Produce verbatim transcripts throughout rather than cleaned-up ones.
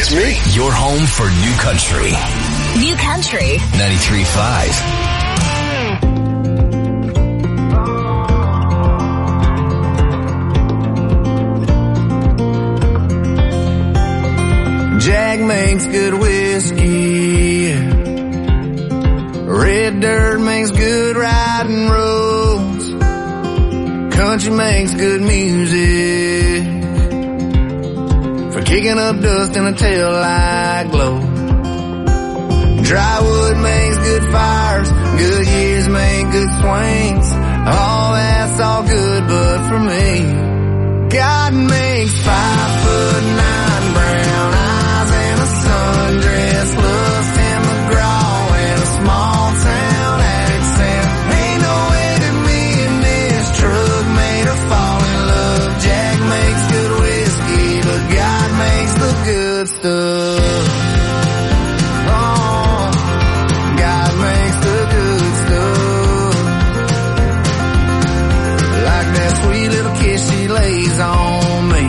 It's me. Your home for New Country. New Country. ninety-three point five. Jack makes good whiskey. Red dirt makes good riding roads. Country makes good music for kicking up dust in a taillight glow. Dry wood makes good fires. Good years make good swings. All that's all good, but for me, God makes five foot nine brown eyes and a sundress, loves Tim McGraw and a small town accent. Ain't no way that me and this truck made her fall in love. Jack makes good whiskey, but God makes the good stuff. Oh, God makes the good stuff. Like that sweet little kiss she lays on me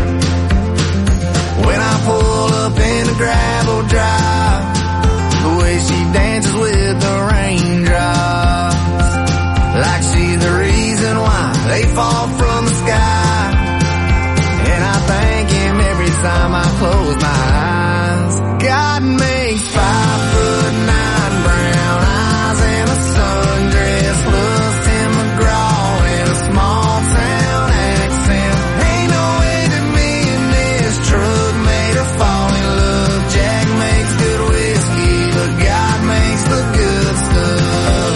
when I pull up in the gravel drive, the way she dances with the raindrops, like she's the reason why they fall from the sky. And I thank him every time I close my eyes. God makes five foot nine brown eyes and a sundress, loves Tim McGraw and a small town accent. Ain't no way that me and this truck made her fall in love. Jack makes good whiskey, but God makes the good stuff.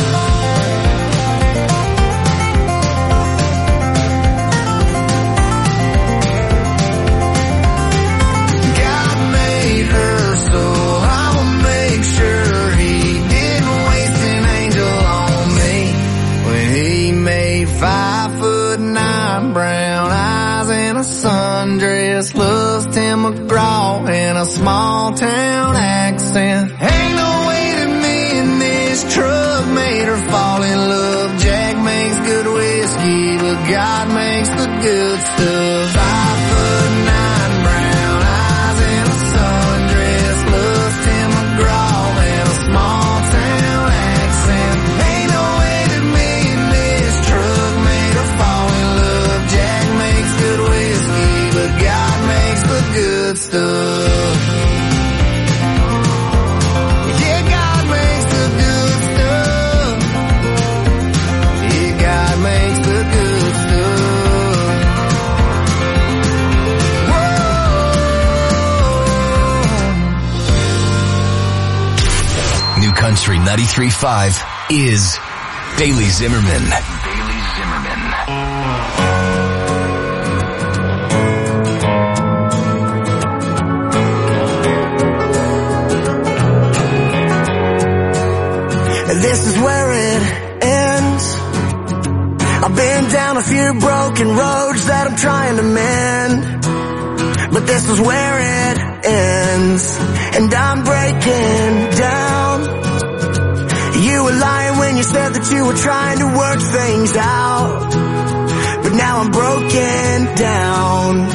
God made her, so I'ma make sure he didn't waste an angel on me when he made five foot nine brown eyes and a sundress, loves Tim McGraw and a small town accent. Ain't no way that me and this truck made her fall in love. Jack makes good whiskey, but God makes the good stuff. Five foot nine brown eyes and a sundress, loves Tim McGraw and a small town accent. Ain't no way that me and this truck made her fall in love. Jack makes good whiskey, but God makes the good stuff. Yeah, God makes the good stuff. Yeah, God makes the good stuff. Whoa. New Country ninety-three point five is Bailey Zimmerman. Bailey Zimmerman. This is where it ends. I've been down a few broken roads that I'm trying to mend, but this is where it ends, and I'm breaking down. You were lying when you said that you were trying to work things out, but now I'm broken down.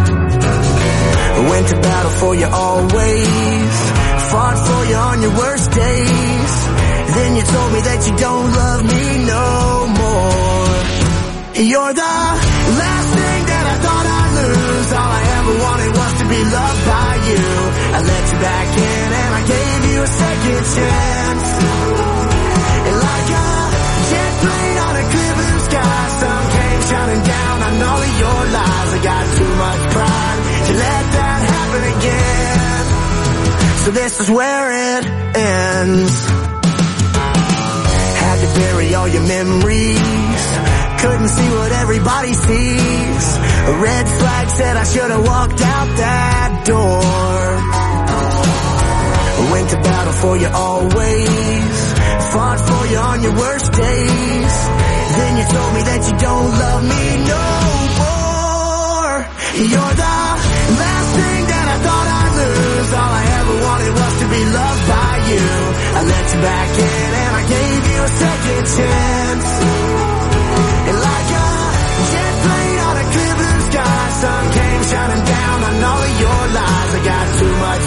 I went to battle for you always, fought for you on your worst days. Then you told me that you don't love me no more. You're the last thing that I thought I'd lose. All I ever wanted was to be loved by you. I let you back in and I gave you a second chance. And like a jet plane on a clear blue sky, sun came shining down on all of your lies. I got too much pride to let that happen again. So this is where it ends. Had to bury all your memories, couldn't see what everybody sees. A red flag said I should have walked out that door. I went to battle for you always, fought for you on your worst days. Then you told me that you don't love me no more. You're the last thing that I thought I'd lose. All I ever wanted was to be loved by you. I let you back in and I gave you a second chance. And like a jet plane on a clear blue sky, sun came shining down on all of your lies. I got too much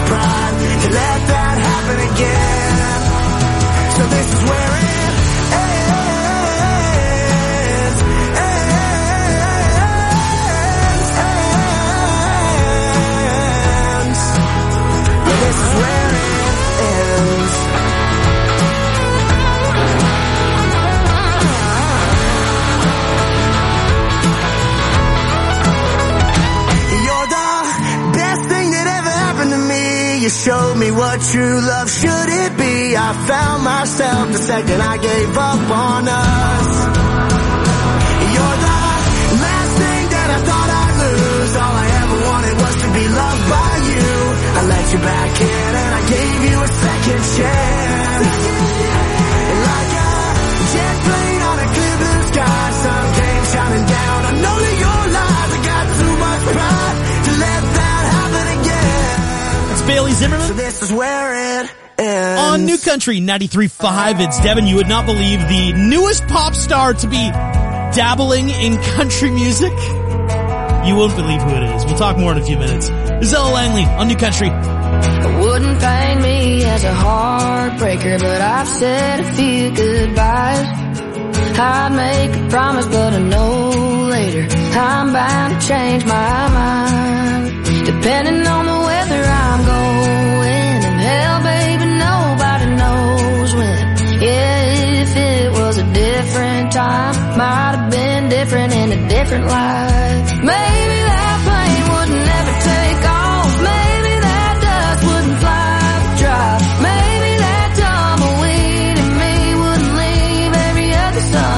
showed me what true love should it be. I found myself the second I gave up on us. You're the last thing that I thought I'd lose. All I ever wanted was to be loved by you. I let you back in and I gave you a second chance. Like a jet plane on a clear blue sky, sun came shining down. I know that you're lies. I got too much pride to let that happen again. It's Bailey Zimmerman. So this is where it ends. On New Country ninety-three point five, it's Devin. You would not believe the newest pop star to be dabbling in country music. You won't believe who it is. We'll talk more in a few minutes. This is Ella Langley on New Country. It wouldn't pain me as a heartbreaker, but I've said a few goodbyes. I'd make a promise, but I know later I'm bound to change my mind. Depending on the weather I'm going, and hell, baby, nobody knows when. Yeah, if it was a different time, might have been different in a different life. Maybe that plane would never take off. Maybe that dust wouldn't fly the drive. Maybe that tumbleweed in me wouldn't leave every other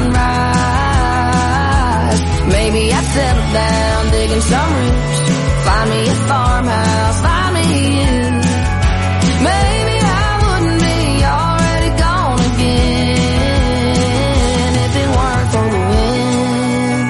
sunrise. Maybe I'd settle down digging some roots, find me a farmhouse, find me you. Maybe I wouldn't be already gone again if it weren't for the wind.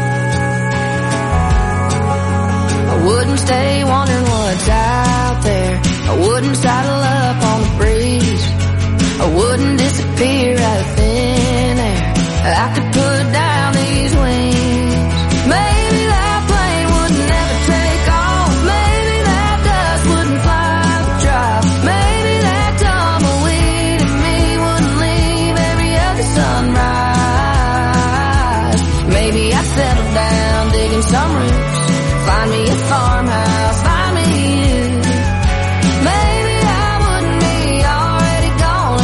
I wouldn't stay wondering what's out there. I wouldn't saddle up on the breeze. I wouldn't disappear out of thin air. I could put down these wings. Maybe that plane would never take off. Maybe that dust wouldn't fly the drive. Maybe that tumbleweed in me wouldn't leave every other sunrise. Maybe I'd settle down digging some roots, find me a farmhouse, find me you. Maybe I wouldn't be already gone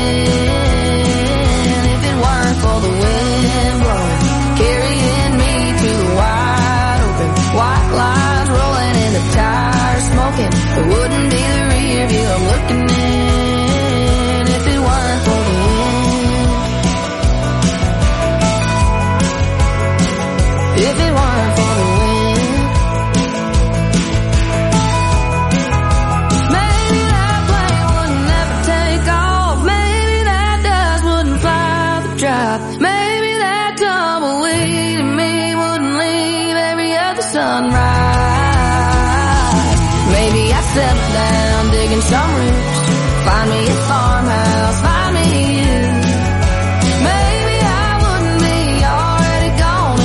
again if it weren't for the wind blowing, carrying me to the wide open. White lines rolling in the tires smoking. It wouldn't be the rear view I'm looking in if it weren't for the wind. If it weren't for the wind. Maybe that plane would never take off. Maybe that dust wouldn't fly the drive. Maybe that tumbleweed in me wouldn't leave every other sunrise. Maybe I settle down digging some roots, find me a farmhouse, find me you. Maybe I wouldn't be already gone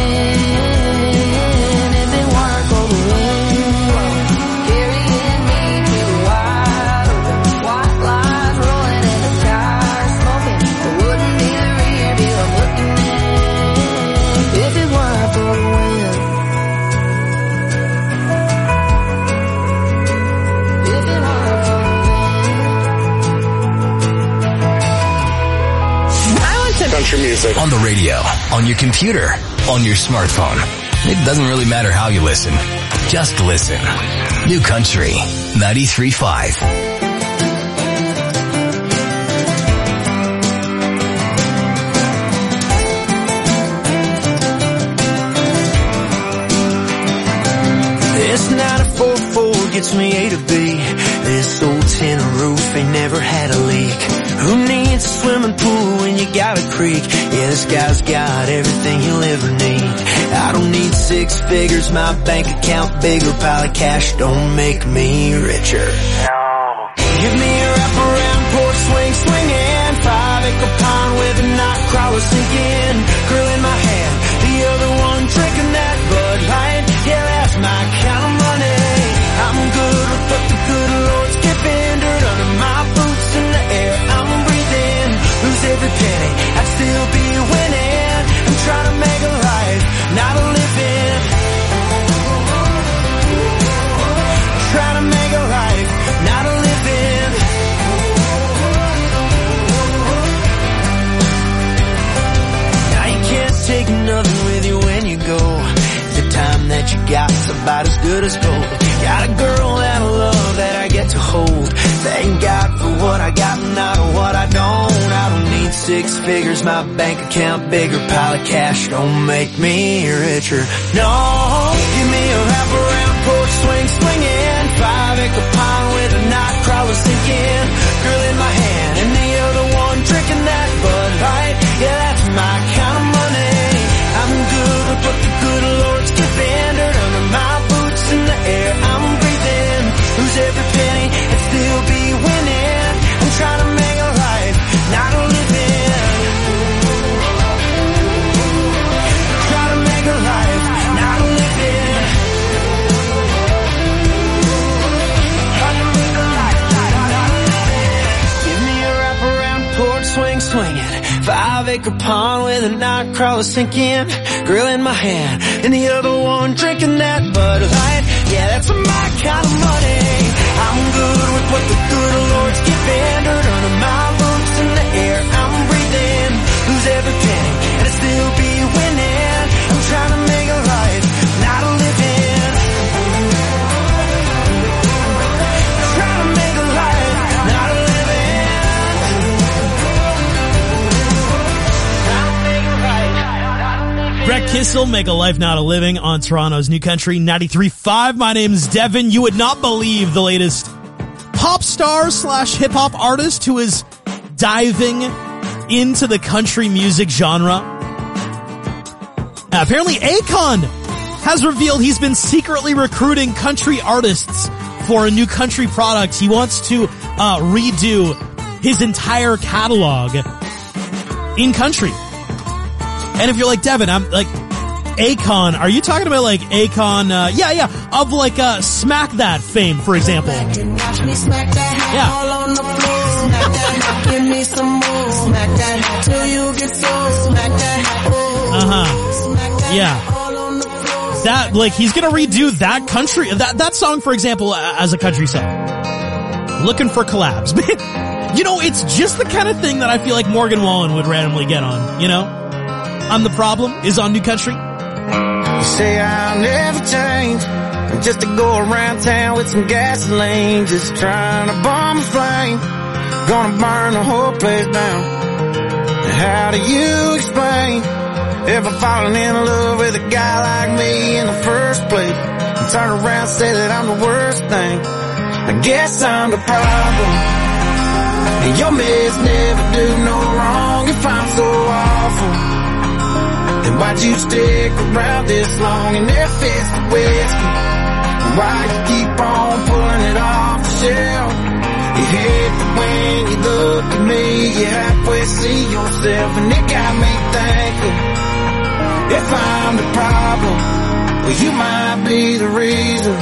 again if it weren't for the wind carrying me to the wide open. White lines rolling in the tires smoking. It wouldn't be the rear view I'm looking in if it weren't for the wind. If it weren't for the wind. Country music. On the radio, on your computer, on your smartphone. It doesn't really matter how you listen. Just listen. New Country ninety-three point five. This nine four four gets me A to B. This old tin roof ain't never had a leak. Who needs a swimming pool when you got a creek? Yeah, this guy's got everything you'll ever need. I don't need six figures, my bank account bigger. Pile of cash don't make me richer. No. Give me a wraparound porch swing, swinging. Five acre pond with a night crawler sinking. Girl in my hand, the other one drinking that Bud Light. Yeah, that's my kind of money. I'm good with what the good Lord's giving. Dirt under my boots in the air I'm breathing. Lose every penny, I'd still be winning. I'm trying to make a life, not a living. Trying to make a life, not what I got and not of what I don't. I don't need six figures, my bank account bigger, pile of cash don't make me richer. No, give me a wraparound porch swing swinging, five acre pond with a night crawler sinking, girl in my hand and the other one drinking that Bud Light. Yeah, that's my kind of money. I'm good with what the good Lord's giving, dirt under my boots in the air I'm breathing, lose every penny and still be winning. I'm trying to make a life, not a living. Try to make a life, not a living. Try to make a life, not a living. Give me a wraparound porch swing swinging, five acre pond with a night crawler sinking, grill in my hand and the other one drinking that Bud Light. Yeah, that's my kind of money. I'm good with what the good Lord's giving, dirt under my boots in the air I'm breathing, lose every penny and still be winning. I'm trying to make a life, not a living. Trying to make a life, not a living. Trying to make a life, not a living. Brett Kissel, Make a Life Not a Living on Toronto's New Country ninety-three point five. My name's Devin. You would not believe the latest pop star slash hip hop artist who is diving into the country music genre. Apparently Akon has revealed he's been secretly recruiting country artists for a new country product. He wants to uh, redo his entire catalog in country. And if you're like, Devin, I'm like, Akon, are you talking about like Akon, uh, yeah, yeah, of like, uh, Smack That fame, for example? Yeah. Uh-huh. Yeah. That, like, he's gonna redo that country, that, that song, for example, as a country song. Looking for collabs. You know, it's just the kind of thing that I feel like Morgan Wallen would randomly get on, you know? I'm the Problem is on New Country. You say I'll never change, just to go around town with some gasoline, just trying to bomb a flame, gonna burn the whole place down. How do you explain ever falling in love with a guy like me in the first place, and turn around and say that I'm the worst thing? I guess I'm the problem, and your mess never do no wrong. If I'm so awful, then why'd you stick around this long and if it's the whiskey? Why'd you keep on pulling it off the shelf? You hate that when you look at me, you halfway see yourself, and it got me thinking, if I'm the problem, well you might be the reason.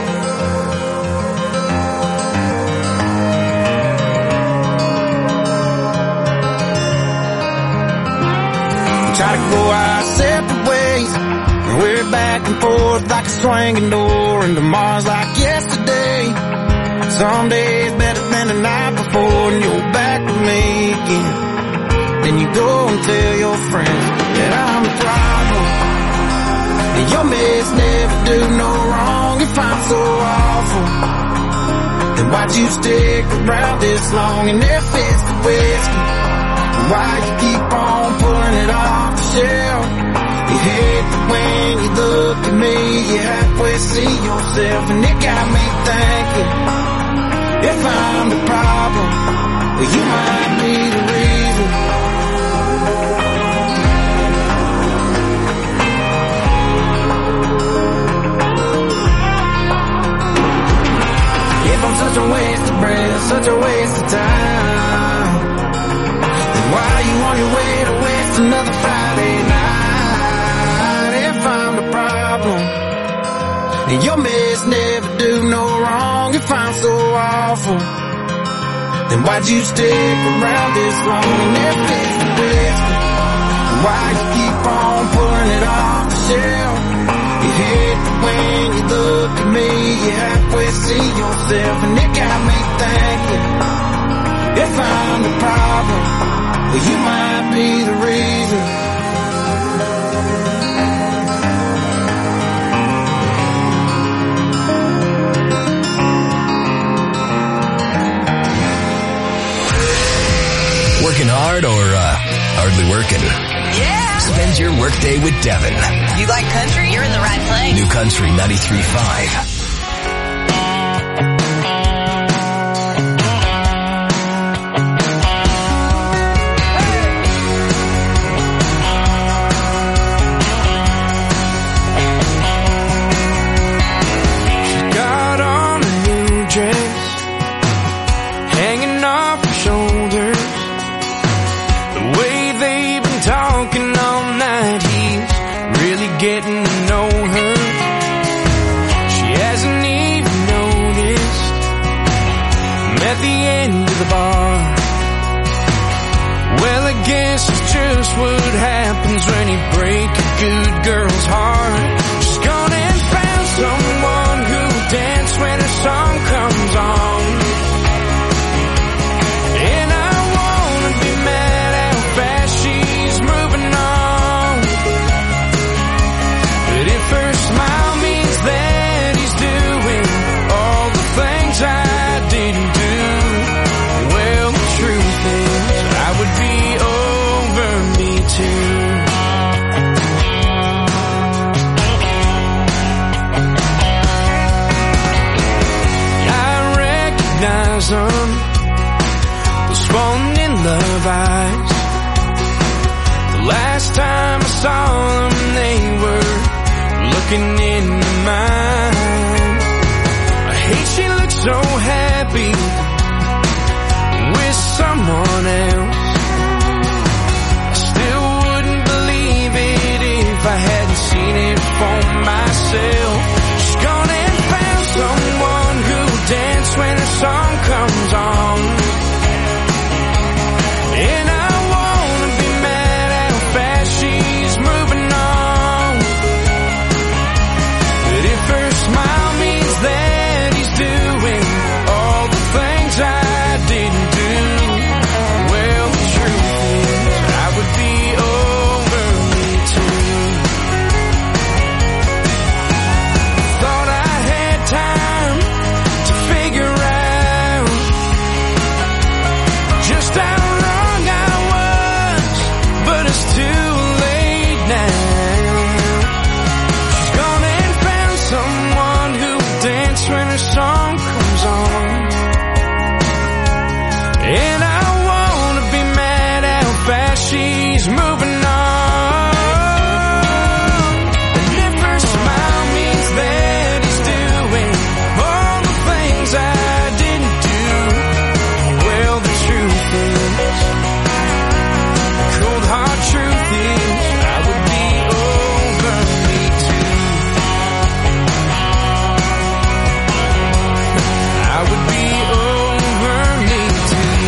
Try to go our separate ways, and we're back and forth like a swinging door, and tomorrow's like yesterday. Some days better than the night before, and you're back with me again. Then you go and tell your friends that I'm the problem, and your mess never do no wrong. If I'm so awful, then why'd you stick around this long? And if it's the whiskey, why'd you keep on pulling it off the shelf? You hate that when you look at me, you halfway see yourself, and it got me thinking, if I'm the problem, well you might be the reason. If I'm such a waste of breath, such a waste of time, why are you on your way to waste another Friday night? If I'm the problem, and your mess never do no wrong. If I'm so awful, then why'd you stick around this long? And if it's the whiskey, why'd you keep on pulling it off the shelf? You hate that when you look at me, you halfway see yourself, and it got me thinking, if I'm the problem, well, you might be the reason. Working hard or, uh, hardly working? Yeah. Spend your workday with Devin. You like country? You're in the right place. New Country ninety-three point five. What happens when you break a good girl's heart? She's gone and found someone who'll dance when her song comes on. And I wanna be mad how fast she's moving on. But if her smile means that he's doing all the things I didn't do, well, the truth is I would be over me too. I recognize them, those falling in love eyes. The last time I saw them, they were looking into mine. I hate she looks so happy with someone else. If I hadn't seen it for myself. She's gone and found someone who'll dance when her song comes on. And I wanna be mad how fast she's moving on. But if her smile means that he's doing all the things I didn't do, well, the truth is I would be over me too. Time to figure out just how wrong I was, but it's too late now. She's gone and found someone who'll dance when her song comes on. And I wanna be mad how fast she's moving on. And if her smile means that he's doing all the things I didn't do, well, the truth is, the cold hard truth is, I would be over me too. I would be over me too.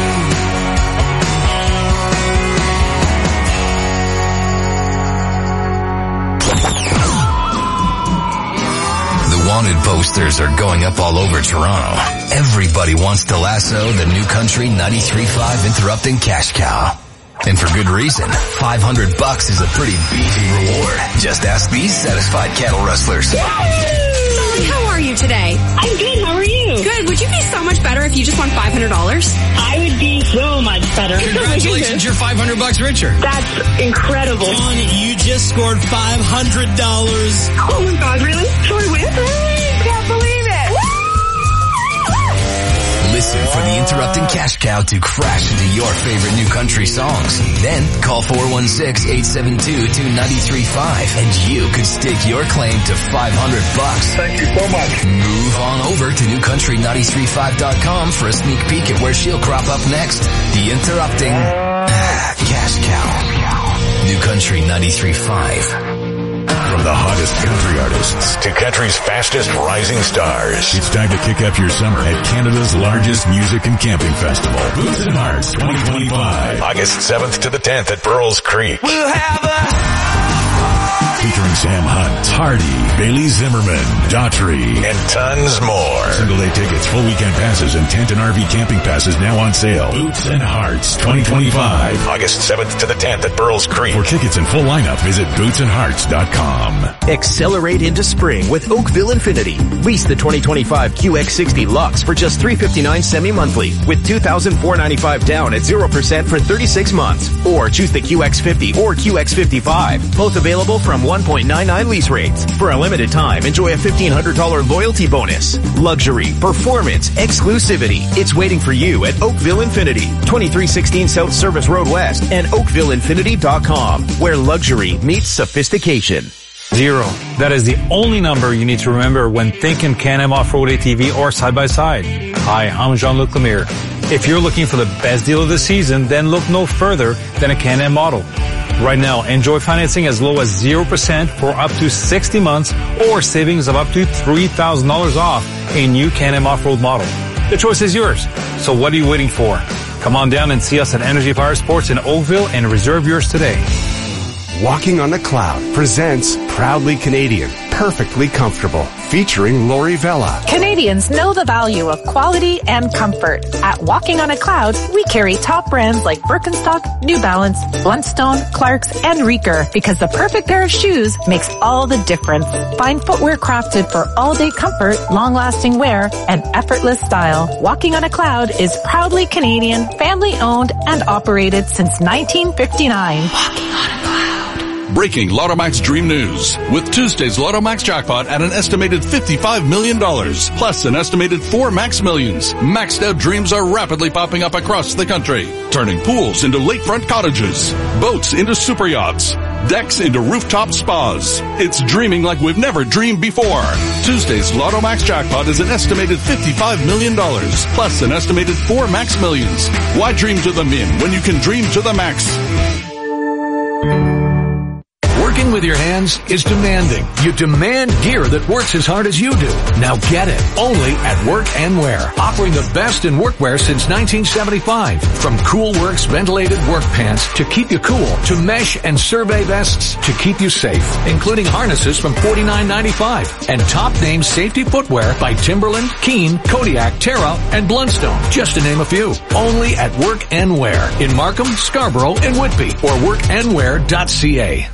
The wanted posters are going up all over Toronto. Everybody wants to lasso the New Country ninety-three point five interrupting cash cow. And for good reason. five hundred bucks is a pretty beefy reward. Just ask these satisfied cattle rustlers. Molly, how are you today? I'm good. How are you? Good. Would you be so much better if you just won five hundred dollars? I would be so much better. Congratulations, you're five hundred bucks richer. That's incredible. John, you just scored five hundred dollars. Oh my God, really? So I win? I can't believe it. Listen for the interrupting cash cow to crash into your favorite New Country songs. Then call four one six, eight seven two, two nine three five and you could stake your claim to five hundred bucks. Thank you so much. Move on over to new country nine three five dot com for a sneak peek at where she'll crop up next. The interrupting cash cow. New Country ninety-three point five. From the hottest country artists to country's fastest rising stars, it's time to kick up your summer at Canada's largest music and camping festival, Booth and Hearts twenty twenty-five. August seventh to the tenth at Burles Creek. We'll have a Featuring Sam Hunt, Hardy, Bailey Zimmerman, Daughtry, and tons more. Single day tickets, full weekend passes, and tent and R V camping passes now on sale. Boots and Hearts twenty twenty-five. August seventh to the tenth at Burles Creek. For tickets and full lineup, visit boots and hearts dot com. Accelerate into spring with Oakville Infinity. Lease the twenty twenty-five Q X sixty Lux for just three hundred fifty-nine dollars semi-monthly with two thousand four hundred ninety-five dollars down at zero percent for thirty-six months. Or choose the Q X fifty or Q X fifty-five. Both available from one point nine nine lease rates. For a limited time, enjoy a fifteen hundred dollars loyalty bonus. Luxury, performance, exclusivity. It's waiting for you at Oakville Infinity. twenty-three sixteen South Service Road West and oakville infinity dot com, where luxury meets sophistication. Zero. That is the only number you need to remember when thinking Can-Am Off-Road A T V or side-by-side. Hi, I'm Jean-Luc Lemire. If you're looking for the best deal of the season, then look no further than a Can-Am model. Right now, enjoy financing as low as zero percent for up to sixty months or savings of up to three thousand dollars off a new Can-Am Off-Road model. The choice is yours. So what are you waiting for? Come on down and see us at Energy Power Sports in Oakville and reserve yours today. Walking on a Cloud presents Proudly Canadian, Perfectly Comfortable, featuring Lori Vella. Canadians know the value of quality and comfort. At Walking on a Cloud, we carry top brands like Birkenstock, New Balance, Bluntstone, Clarks, and Reeker because the perfect pair of shoes makes all the difference. Find footwear crafted for all-day comfort, long-lasting wear, and effortless style. Walking on a Cloud is proudly Canadian, family-owned, and operated since nineteen fifty-nine. Walking on a Cloud. Breaking Lottomax Dream News. With Tuesday's Lottomax jackpot at an estimated fifty-five million dollars, plus an estimated four Max Millions. Maxed out dreams are rapidly popping up across the country, turning pools into lakefront cottages, boats into super yachts, decks into rooftop spas. It's dreaming like we've never dreamed before. Tuesday's Lottomax jackpot is an estimated fifty-five million dollars, plus an estimated four Max Millions. Why dream to the min when you can dream to the max? Working with your hands is demanding. You demand gear that works as hard as you do. Now get it. Only at Work and Wear. Offering the best in workwear since nineteen seventy-five. From Cool Works ventilated work pants to keep you cool, to mesh and survey vests to keep you safe, including harnesses from forty-nine ninety-five. And top name safety footwear by Timberland, Keen, Kodiak, Terra, and Bluntstone, just to name a few. Only at Work and Wear in Markham, Scarborough, and Whitby, or work and wear dot c a.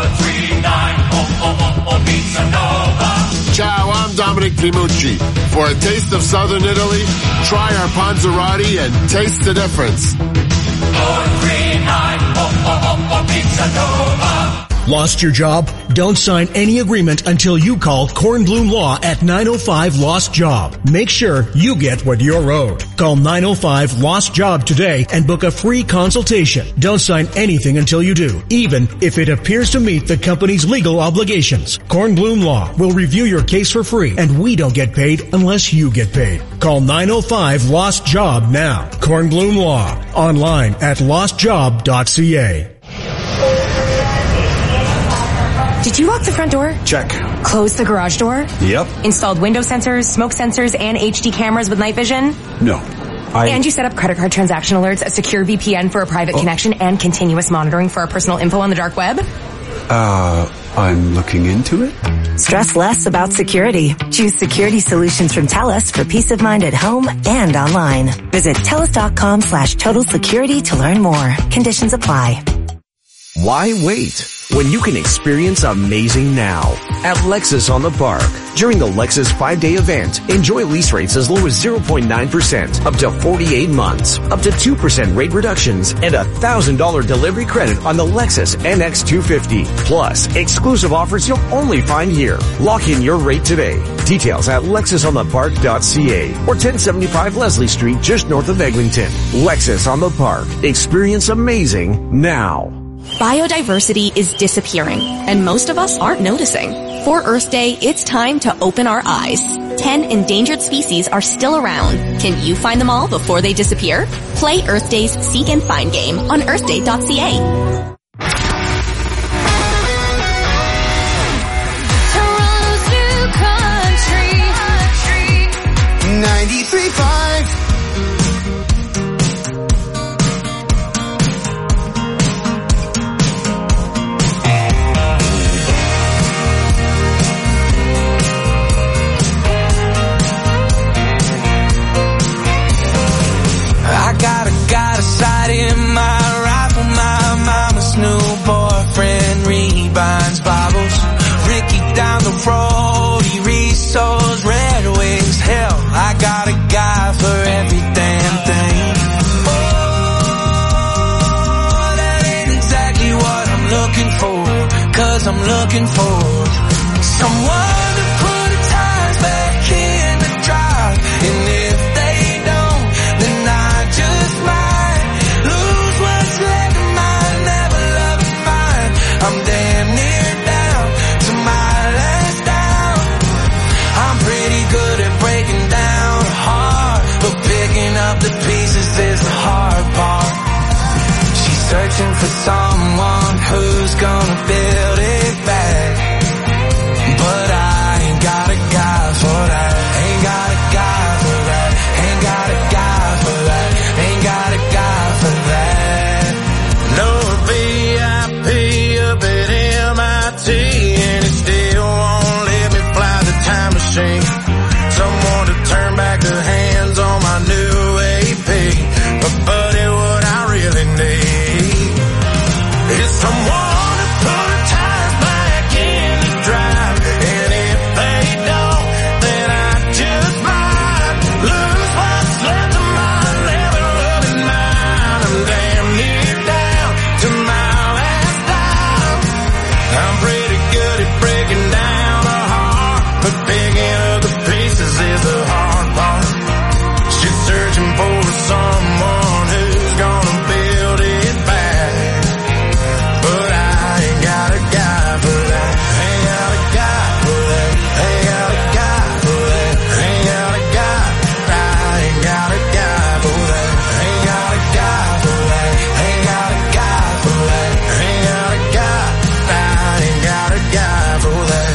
Ciao, I'm Dominic Pimucci. For a taste of Southern Italy, try our Panzerotti and taste the difference. Lost your job? Don't sign any agreement until you call Kornblum Law at nine oh five Lost Job. Make sure you get what you're owed. Call nine oh five Lost Job today and book a free consultation. Don't sign anything until you do, even if it appears to meet the company's legal obligations. Kornblum Law will review your case for free, and we don't get paid unless you get paid. Call nine oh five Lost Job now. Kornblum Law. Online at lost job dot c a. Did you lock the front door? Check. Close the garage door? Yep. Installed window sensors, smoke sensors, and H D cameras with night vision? No. I... And you set up credit card transaction alerts, a secure V P N for a private oh. connection, and continuous monitoring for our personal info on the dark web? Uh, I'm looking into it. Stress less about security. Choose security solutions from TELUS for peace of mind at home and online. Visit telus.com slash total security to learn more. Conditions apply. Why wait when you can experience amazing now at Lexus on the Park? During the Lexus five-day event, enjoy lease rates as low as zero point nine percent up to forty-eight months, up to two percent rate reductions, and a one thousand dollars delivery credit on the Lexus N X two fifty. Plus, exclusive offers you'll only find here. Lock in your rate today. Details at lexus on the park dot c a or ten seventy-five Leslie Street just north of Eglinton. Lexus on the Park. Experience amazing now. Biodiversity is disappearing, and most of us aren't noticing. For Earth Day, it's time to open our eyes. Ten endangered species are still around. Can you find them all before they disappear? Play Earth Day's Seek and Find game on earth day dot c a. ninety-three point five I'm looking for. Someone to put the tires back in the drive. And if they don't, then I just might lose what's left of mine. Never loving mine. I'm damn near down to my last down. I'm pretty good at breaking down a heart, but picking up the pieces is the hard part. She's searching for someone who's gonna build it back, but I ain't got a guy for that. Ain't got a guy for that. Ain't got a guy for that. Ain't got a guy for that. No V I P up at M I T, and it still won't let me fly the time machine. Someone to turn back the hands on my new A P. But buddy, what I really need is someone to put the tires back in the drive. And if they don't, then I just might lose what's left of my never loving mine. I'm damn near down to my last dime. I'm pretty good at breaking down a heart, but picking up the pieces is the hard part. She's searching for someone who's gonna build it back, but I ain't got a guy for that. Ain't got a guy for that. Ain't got a guy for that. Ain't got a guy. I ain't got a guy for that. Ain't got a guy for that. Ain't got a guy for that. Ain't got a guy. I ain't got a guy for that.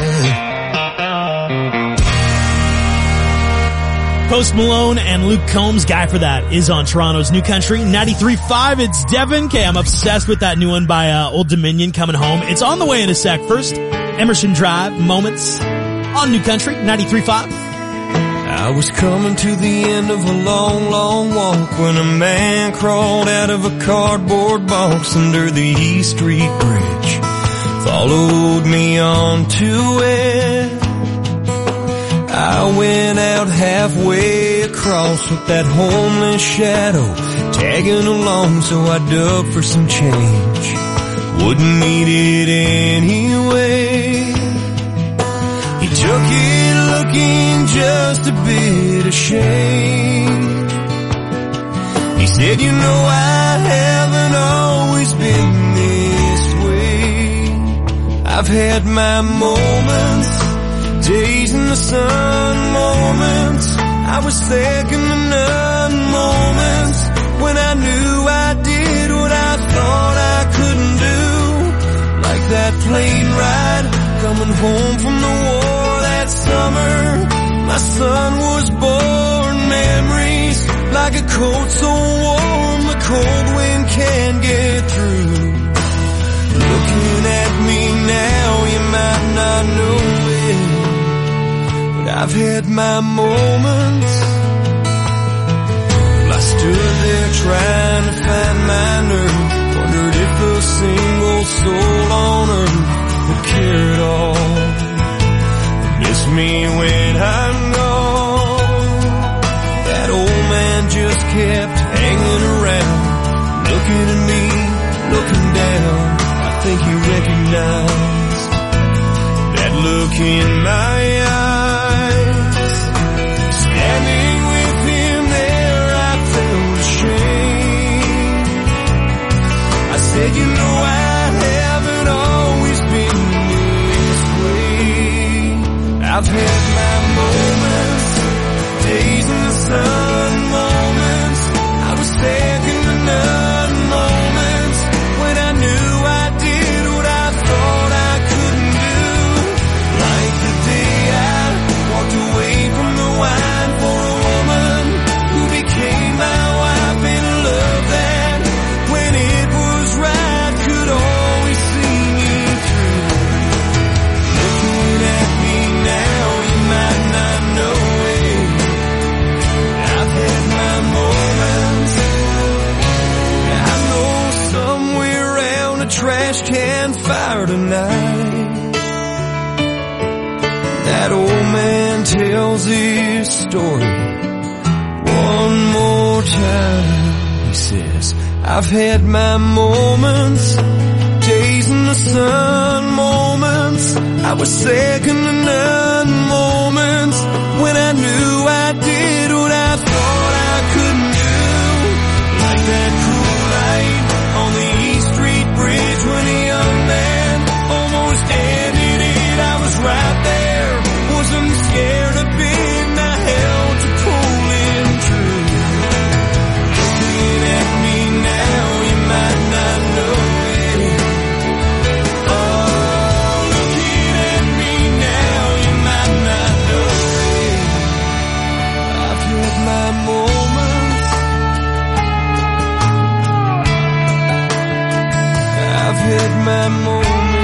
Post Malone and Luke Combs, Guy for That, is on Toronto's New Country. ninety-three point five, it's Devin. Okay, I'm obsessed with that new one by uh, Old Dominion, Coming Home. It's on the way in a sec. First, Emerson Drive, Moments, on New Country, ninety-three point five. I was coming to the end of a long, long walk when a man crawled out of a cardboard box under the East Street Bridge, followed me onto it. I went out halfway across with that homeless shadow tagging along, so I dug for some change. Wouldn't need it anyway. He took it looking just a bit ashamed. He said, you know, I haven't always been this way. I've had my moments, days in the sun, moments I was second to none, moments when I knew I did what I thought I couldn't do. Like that plane ride coming home from the war that summer. My son was born, memories like a coat so warm the cold wind can't get through. Looking at me now, you might not know it, I've had my moments. Well, I stood there trying to find my nerve, wondered if a single soul on earth would care at all. Miss me when I'm gone. That old man just kept hanging around, looking at me, looking down. I think he recognized that look in my eyes. Standing with him there, I felt ashamed. I said, you know, I haven't always been this way. I've had my moments, days in the sun, moments I was second to none, moments when I knew I did what I thought I couldn't do. Like the day I walked away from the wine for a woman who became my wife, in a love that, when it was right, could always see me through. Looking at me now, you might not know it. I've had my moments. I know somewhere around a trash can fire tonight, that old man tells his story one more time. He says, I've had my moments, days in the sun, moments I was second to none, moments when I knew I did what I thought I couldn't do. Like that cool night on the East Street Bridge when a young man almost ended it. I was right there, wasn't scared of being I held to pulling true. Looking at me now, you might not know it. Oh, looking at me now, you might not know it. I've had my moments, I've had my moments.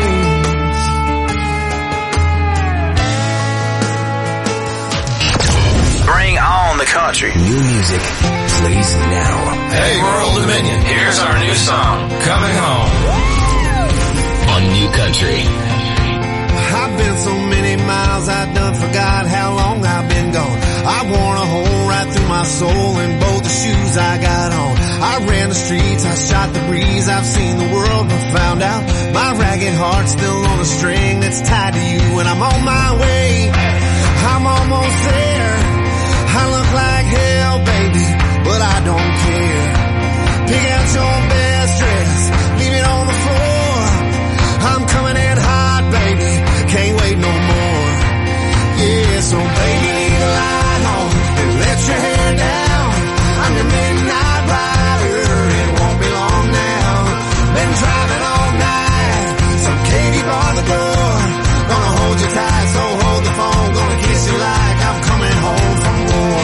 Bring on the country. New music plays now. Hey, Rural Dominion, here's our new song, Coming Home. On New Country. I've been so many miles, I done forgot how long I've been gone. I worn a hole right through my soul in both the shoes I got on. I ran the streets, I shot the breeze, I've seen the world and found out my ragged heart's still on a string that's tied to you, and I'm on my way. I'm almost there. I look like hell, baby, but I don't care. Pick out your best dress, leave it on the floor. I'm coming in hot, baby, can't wait no more. Yeah, so baby, leave the light on and let your hair down. I'm your midnight rider, it won't be long now. Been driving all night, so Katie bar the door. Gonna hold you tight, so hold the phone. Gonna kiss you like I'm coming home from war.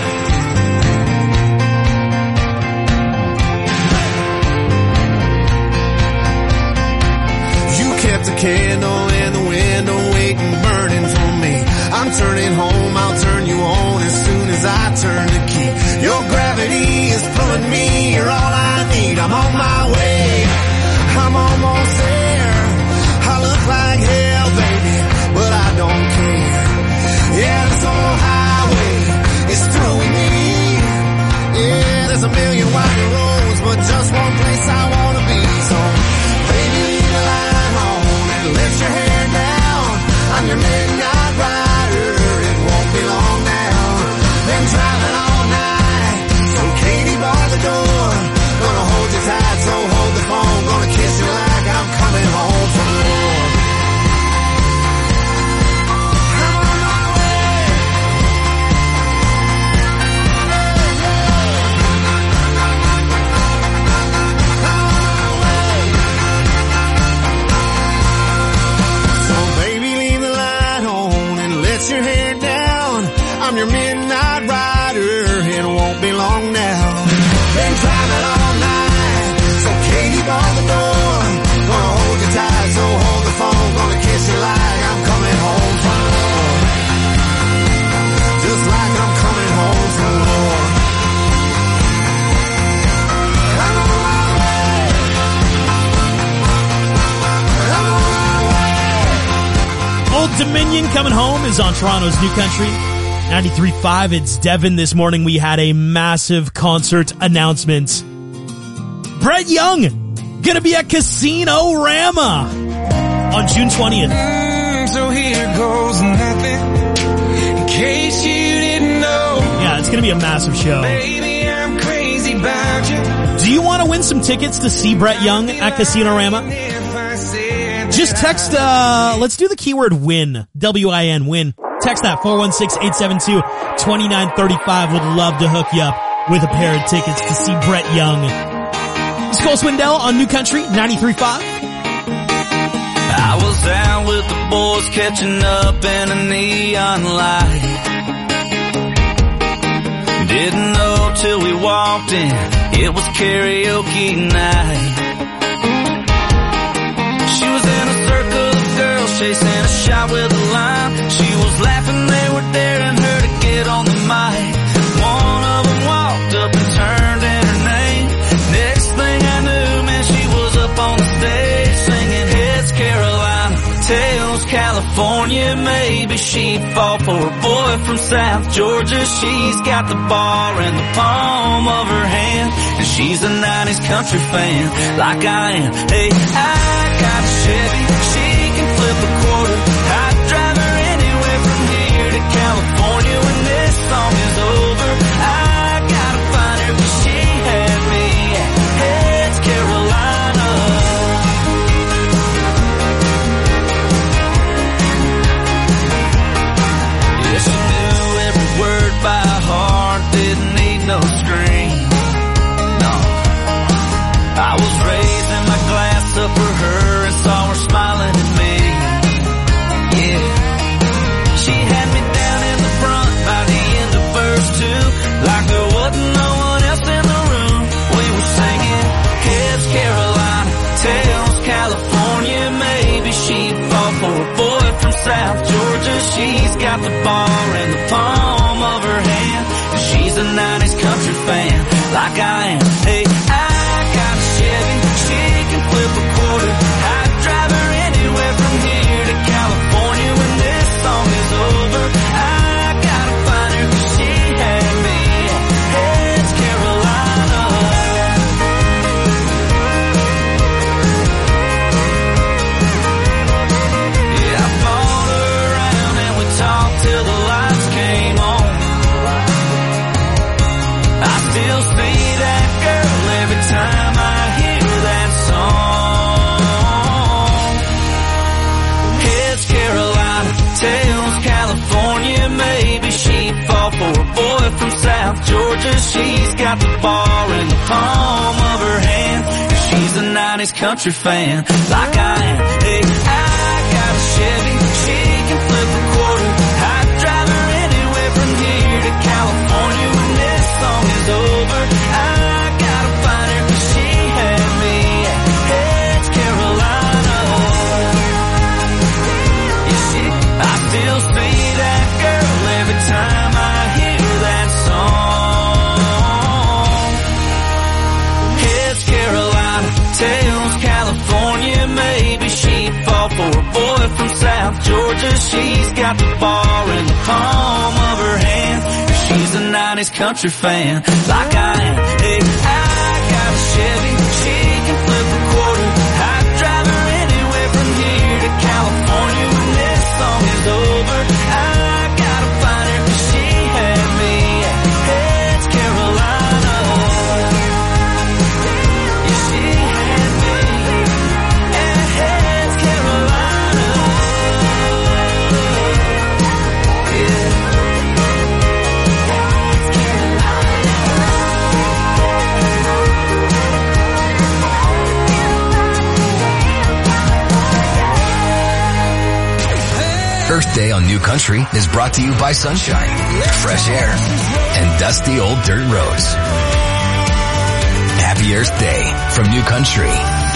You kept a candle in the window waiting, burning for me. I'm turning home, I'll turn you on as soon as I turn the key. Your gravity is pulling me, you're all I need. I'm on my way, I'm almost there. I look like hell, baby, but I don't care. Yeah, this old highway is through with me. Yeah, there's a million winding roads, but just one place I wanna be. So, baby, leave the light on and lift your hair down. I'm your midnight rider, it won't be long now. Been driving all night, so Katie bar the door. Gonna hold you tight, so hold the phone. Gonna kiss you like I'm coming home from war. Your hair down, I'm your midnight rider, it won't be long now. Been driving all night, so Katie bar the door. Gonna hold you tight, so hold the phone. Gonna kiss you like I'm coming home from war. Just like I'm coming home from war. I'm on my way. I'm on my way. Old Dominion Coming Home is on Toronto's New Country. ninety-three point five, it's Devin. This morning we had a massive concert announcement. Brett Young, gonna be at Casino Rama on June twentieth. Mm, so here goes nothing, in case you didn't know. Yeah, it's gonna be a massive show. Baby, I'm crazy about you. Do you want to win some tickets to see Brett Young at Casino Rama? Just text, uh, let's do the keyword win. W I N, win. Text that, four one six, eight seven two, two nine three five. Would love to hook you up with a pair of tickets to see Brett Young. It's Cole Swindell on New Country, ninety-three point five. I was out with the boys catching up in a neon light. Didn't know till we walked in, it was karaoke night. She was in a circle of girls chasing a shot with a line. She was laughing, they were daring her to get on the mic. One of them walked up and turned in her name. Next thing I knew, man, she was up on the stage singing Heads Carolina, Tails California. Maybe she'd fall for a boy from South Georgia. She's got the bar in the palm of her hand, and she She's a nineties country fan, like I am. Hey, I got a Chevy, she can flip a quarter. I'd drive her anywhere from here to California when this song is over. I gotta find her 'cause she had me at Heads, Carolina. Yeah, she knew every word by heart, didn't need no screen. No, I was raising my glass up for her and saw her smiling at me. Yeah, she had me down in the front by the end of verse two, like there wasn't no one else in the room. We were singing Heads, Carolina, Tails, California. Maybe she'd fall for a boy from South Georgia. She's got the bar in the palm of her hand, and she's a nineties country fan, like I am. Hey, I got a Chevy, she can flip a quarter. I'd drive her anywhere from here to California when this song is over. I gotta find her 'cause she had me at Heads, Carolina. Yeah, I followed her around and we talked till the lights came on. I still see that girl every time I hear that song. Heads, Carolina, Tails, California. Maybe she'd fall for a boy from South Georgia. She's got the bar in the palm of her hand, 'cause she's a nineties country fan, like I am. Hey, I got a Chevy, she can flip a quarter. I'd drive her anywhere from here to California when this song is over. I gotta find her 'cause she had me at Heads, Carolina. Yeah, she, I still see that girl every time I hear that song. Heads, Carolina, Tails, California. Maybe she'd fall for a boy from South Georgia. She's got the bar in the palm of her hand, 'cause she's a nineties country fan, like I am. Hey, I got a Chevy, she can flip a quarter. I'd drive her anywhere from here to California when this song is over. I gotta find her 'cause she had me at Heads, Carolina. Yeah, she had me at Heads, Carolina. Yeah. Earth Day on New Country is brought to you by sunshine, fresh air, and dusty old dirt roads. Happy Earth Day from New Country.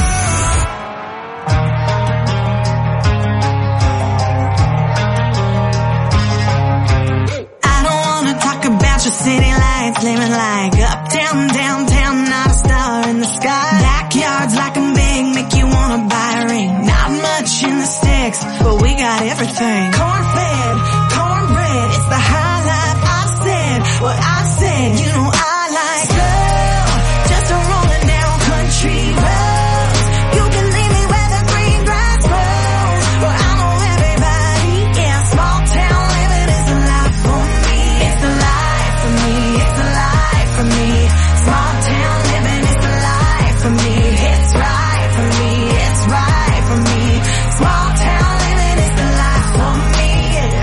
I don't wanna talk about your city lights, living like uptown, downtown, not a star in the sky. Backyards like I'm big, make you wanna buy a ring. Not much in the sticks, but we got everything. Corn-fed, cornbread, it's the high life. I said what I said, you know I like slow, just a rolling down country roads. You can leave me where the green grass grows. Well, I know everybody, yeah, small town living is the life for me. It's the life for me, it's the life for me. Small town living is the life for me. It's right for me, it's right for me. Small town living is the life for me, yeah.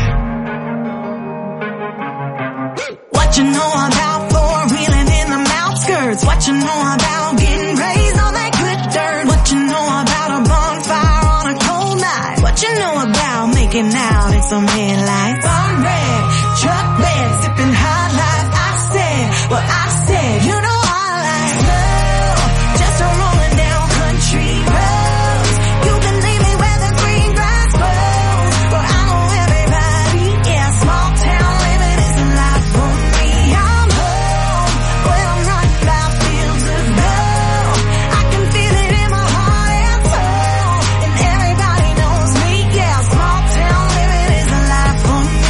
What you know about four-wheeling in the outskirts? What you know about getting raised on that good dirt? What you know about a bonfire on a cold night? What you know about making out in some headlights? Barn red, truck bed, sipping high life. I said what I said, you know I like slow, just a rolling down country roads. You can leave me where the green grass grows. Well, I know everybody, yeah, small town living is the life for me. I'm home, when I'm not about fields of gold. I can feel it in my heart and soul, and everybody knows me, yeah, small town living is the life for me.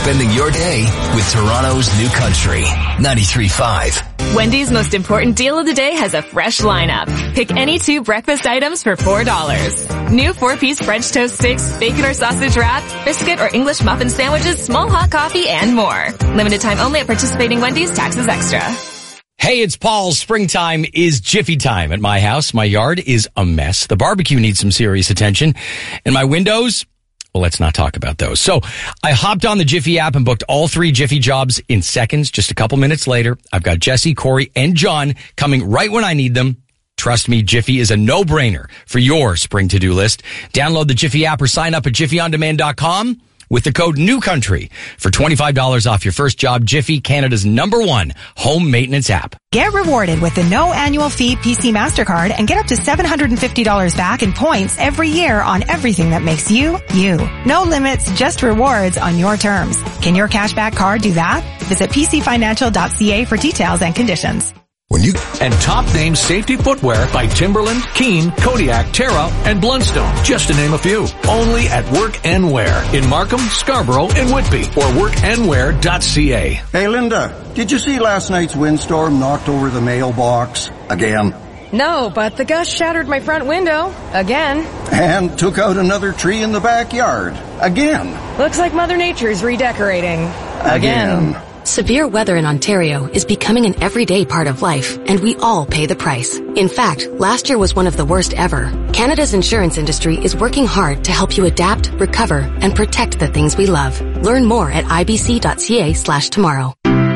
spending your day with Toronto's New Country, ninety-three point five. Wendy's most important deal of the day has a fresh lineup. Pick any two breakfast items for four dollars. New four-piece French toast sticks, bacon or sausage wrap, biscuit or English muffin sandwiches, small hot coffee, and more. Limited time only at participating Wendy's. Taxes extra. Hey, it's Paul. Springtime is Jiffy time at my house. My yard is a mess. The barbecue needs some serious attention. And my windows, well, let's not talk about those. So I hopped on the Jiffy app and booked all three Jiffy jobs in seconds. Just a couple minutes later, I've got Jesse, Corey, and John coming right when I need them. Trust me, Jiffy is a no-brainer for your spring to-do list. Download the Jiffy app or sign up at jiffy on demand dot com. With the code NEWCOUNTRY for twenty-five dollars off your first job. Jiffy, Canada's number one home maintenance app. Get rewarded with the no annual fee P C MasterCard and get up to seven hundred fifty dollars back in points every year on everything that makes you, you. No limits, just rewards on your terms. Can your cashback card do that? Visit p c financial dot c a for details and conditions. When you and top name safety footwear by Timberland, Keen, Kodiak, Terra, and Blundstone, just to name a few. Only at Work and Wear in Markham, Scarborough, and Whitby, or work and wear dot c a. Hey Linda, did you see last night's windstorm knocked over the mailbox again? No, but the gust shattered my front window again. And took out another tree in the backyard again. Looks like Mother Nature's redecorating again. again. Severe weather in Ontario is becoming an everyday part of life, and we all pay the price. In fact, last year was one of the worst ever. Canada's insurance industry is working hard to help you adapt, recover, and protect the things we love. Learn more at i b c dot c a slash tomorrow.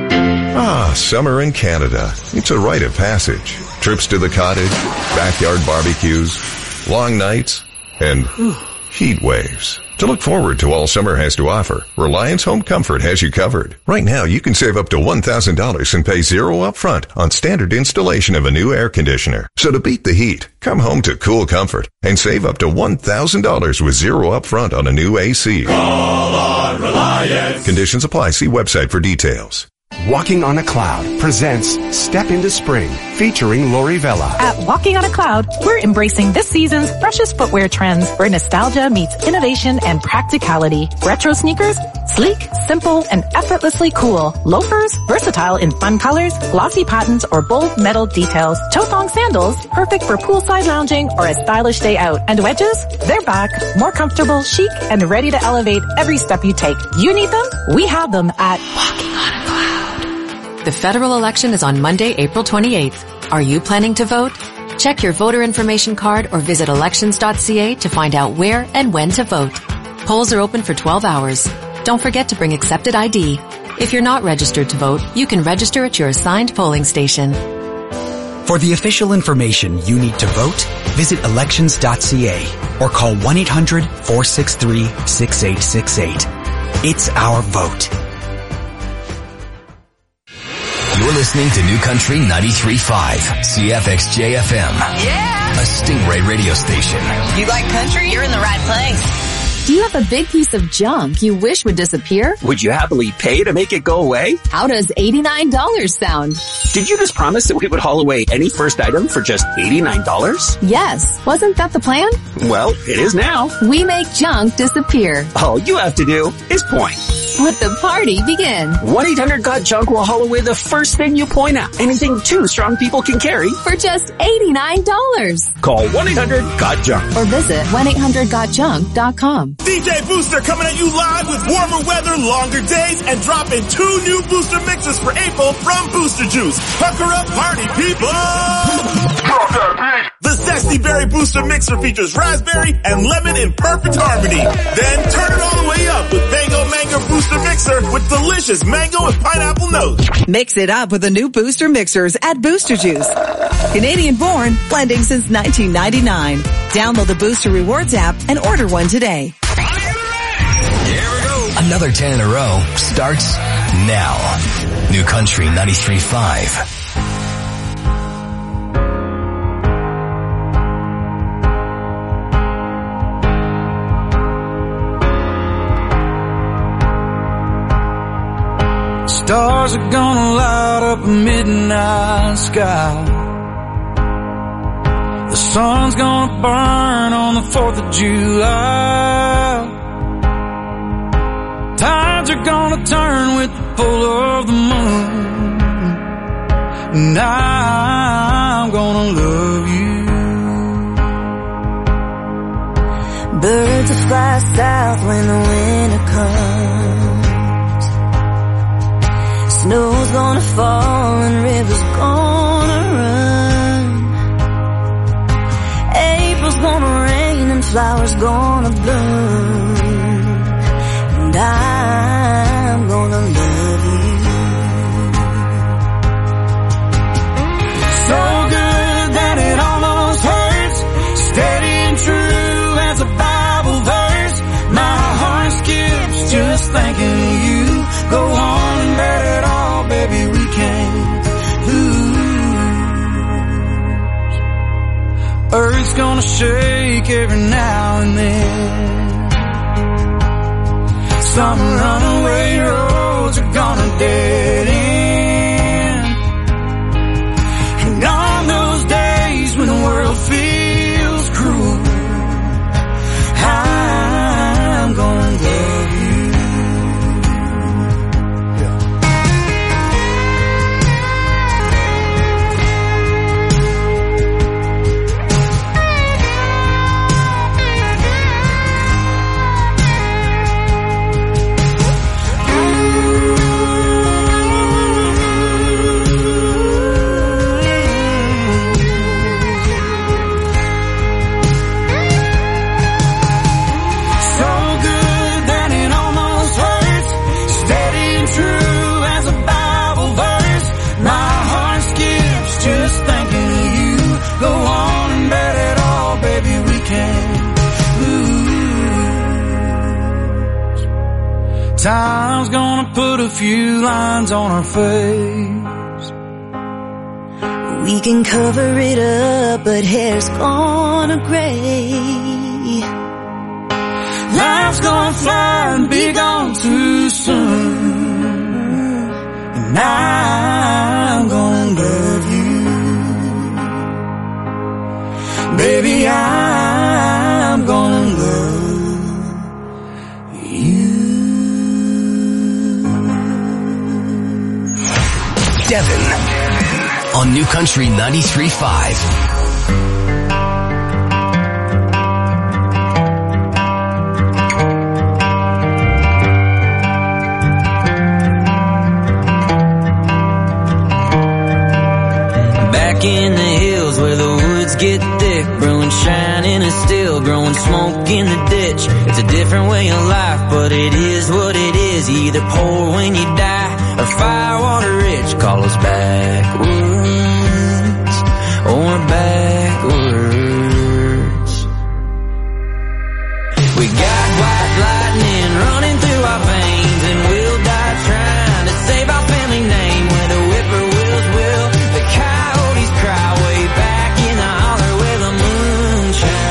Ah, summer in Canada. It's a rite of passage. Trips to the cottage, backyard barbecues, long nights, and heat waves. To look forward to all summer has to offer, Reliance Home Comfort has you covered. Right now, you can save up to one thousand dollars and pay zero up front on standard installation of a new air conditioner. So to beat the heat, come home to cool comfort and save up to one thousand dollars with zero up front on a new A C. Call on Reliance. Conditions apply. See website for details. Walking on a Cloud presents Step into Spring, featuring Lori Vella. At Walking on a Cloud, we're embracing this season's freshest footwear trends where nostalgia meets innovation and practicality. Retro sneakers, sleek, simple, and effortlessly cool. Loafers, versatile in fun colors, glossy patterns, or bold metal details. Toe-thong sandals, perfect for poolside lounging or a stylish day out. And wedges, they're back, more comfortable, chic, and ready to elevate every step you take. You need them? We have them at Walking on a Cloud. The federal election is on Monday, April twenty-eighth. Are you planning to vote? Check your voter information card or visit elections dot c a to find out where and when to vote. Polls are open for twelve hours. Don't forget to bring accepted I D. If you're not registered to vote, you can register at your assigned polling station. For the official information you need to vote, visit elections dot c a or call one eight hundred four six three six eight six eight. It's our vote. You're listening to New Country ninety-three point five, C F X J F M. Yeah. A Stingray radio station. You like country? You're in the right place. Do you have a big piece of junk you wish would disappear? Would you happily pay to make it go away? How does eighty-nine dollars sound? Did you just promise that we would haul away any first item for just eighty-nine dollars? Yes. Wasn't that the plan? Well, it is now. We make junk disappear. All you have to do is point. Let the party begin. one eight hundred got junk will haul away the first thing you point at. Anything two strong people can carry. For just eighty-nine dollars. Call one eight hundred got junk. Or visit one eight hundred got junk dot com. D J Booster coming at you live with warmer weather, longer days, and dropping two new Booster mixes for April from Booster Juice. Pucker up, party people! The Zesty Berry Booster Mixer features raspberry and lemon in perfect harmony. Then turn it all the way up with Mango Mango Booster Mixer with delicious mango and pineapple notes. Mix it up with the new Booster Mixers at Booster Juice. Canadian born, blending since nineteen ninety-nine. Download the Booster Rewards app and order one today. Another ten in a row starts now. New Country ninety-three point five. Stars are gonna light up a midnight sky. The sun's gonna burn on the fourth of July. Tides are gonna turn with the pull of the moon, and I'm gonna love you. Birds will fly south when the winter comes. Snow's gonna fall and rivers gonna run. April's gonna rain and flowers gonna bloom, and I'm gonna love you. So good that it almost hurts, steady and true as a Bible verse. My heart skips just thinking of you. Go on and let it all, baby, we can't lose. Earth's gonna shake every now and then. Some runaway roads are gonna dead end. And on those days when the world feels cruel, I'm gonna love you. Time's gonna put a few lines on our face. We can cover it up, but hair's gonna gray. Life's gonna fly and be gone too soon, and I'm gonna love you. Baby, I'm gonna love you. Devin on New Country ninety-three point five. Back in the hills where the woods get thick, brewing, shining and still growing smoke in the ditch. It's a different way of life, but it is what it is. You either poor when you die or firewater rich. Call us backwoods or backwards. We got white lightning running through our veins, and we'll die trying to save our family name. Where the whippoorwills will, the coyotes cry way back in the holler where the moon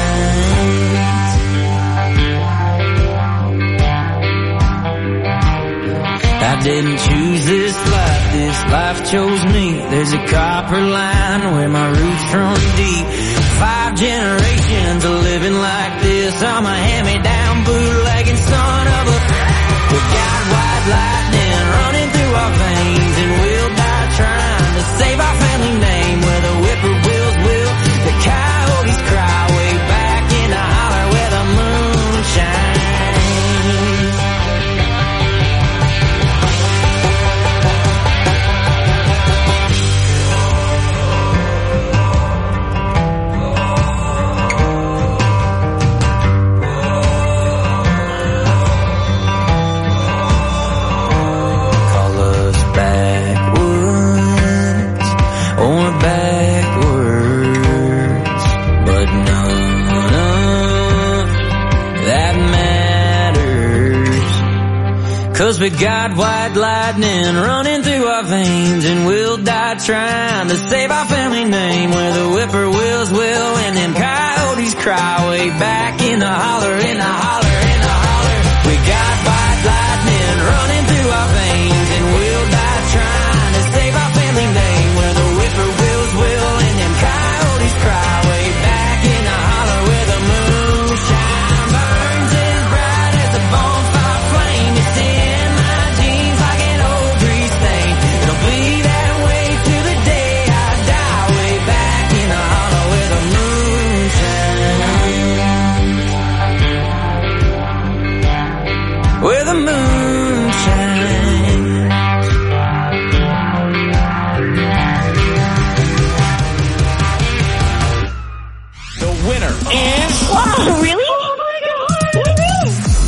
shines. I didn't choose this life, this life chose me. There's a copper line where my roots run deep. Five generations of living like this. I'm a hand-me-down bootlegging son of a... We got white lightning running through our veins, and we'll die trying to save our family name. Where the whippoorwills will, the coyotes cry way back in the holler where the moon shines. Cause we got white lightning running through our veins, and we'll die trying to save our family name. Where the whippoorwills will, and them coyotes cry way back in the holler, in the holler, in the holler. We got white lightning running through our veins, and we'll die trying to save our family name. Where the whippoorwills will, and them coyotes cry way back in the holler where the moonshine burns as bright as a bonfire flame. It's in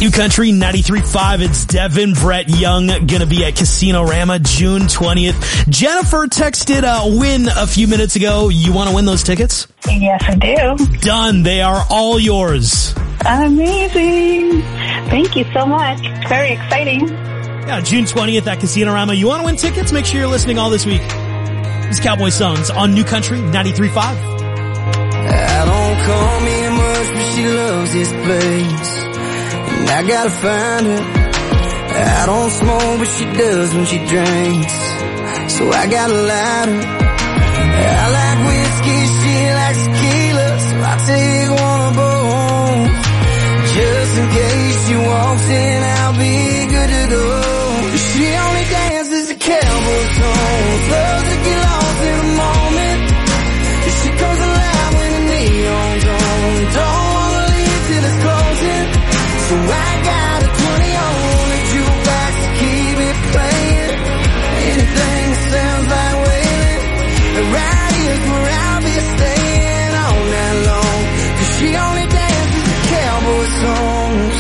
New Country ninety-three point five. It's Devin Brett Young gonna be at Casino-Rama June twentieth. Jennifer texted uh, win a few minutes ago. You want to win those tickets? Yes, I do. Done. They are all yours. Amazing. Thank you so much. Very exciting. Yeah, June twentieth at Casino-Rama. You want to win tickets? Make sure you're listening all this week. This is Cowboy Songs on New Country ninety-three point five. I don't call me much, but she loves this place. And I gotta find her. I don't smoke, but she does when she drinks. So I got a lighter. I like whiskey, she likes tequila. So I take one of both. Just in case she walks in, I'll be good to go. She only dances to cowboy songs. Loves to get lost in a moment. She comes alive when the neon's on. Don't wanna leave till it's closing. So I got a twenty on the jukebox to keep it playing. Anything that sounds like wailing. Right here's where I'll be staying all night long. Cause she only dances to cowboy songs.